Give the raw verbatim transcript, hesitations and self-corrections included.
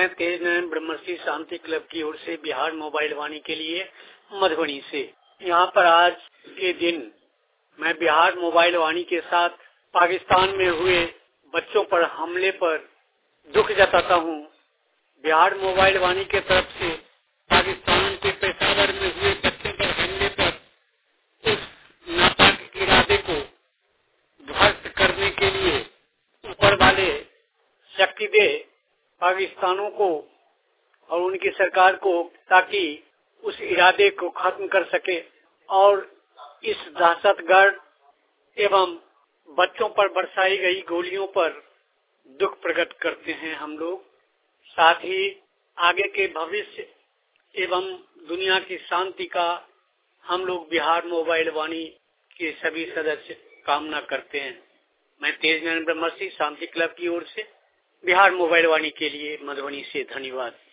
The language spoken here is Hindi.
मैं तेज नयन ब्रह्मश्री शांति क्लब की ओर से बिहार मोबाइल वाणी के लिए मधुबनी से यहाँ पर आज के दिन मैं बिहार मोबाइल वाणी के साथ पाकिस्तान में हुए बच्चों पर हमले पर दुख जताता हूँ। बिहार मोबाइल वाणी के तरफ से पाकिस्तान के पेशावर में हुए बच्चों पर हमले पर उस नापाक इरादे को ध्वस्त करने के लिए ऊपर वाले शक्ति दे पाकिस्तानों को और उनकी सरकार को, ताकि उस इरादे को खत्म कर सके और इस दहशतगर्द एवं बच्चों पर बरसाई गई गोलियों पर दुख प्रकट करते हैं हम लोग। साथ ही आगे के भविष्य एवं दुनिया की शांति का हम लोग बिहार मोबाइल वाणी के सभी सदस्य कामना करते हैं। मैं तेज नयन ब्रह्मश्री शांति क्लब की ओर से बिहार मोबाइल वाणी के लिए मधुबनी से धन्यवाद।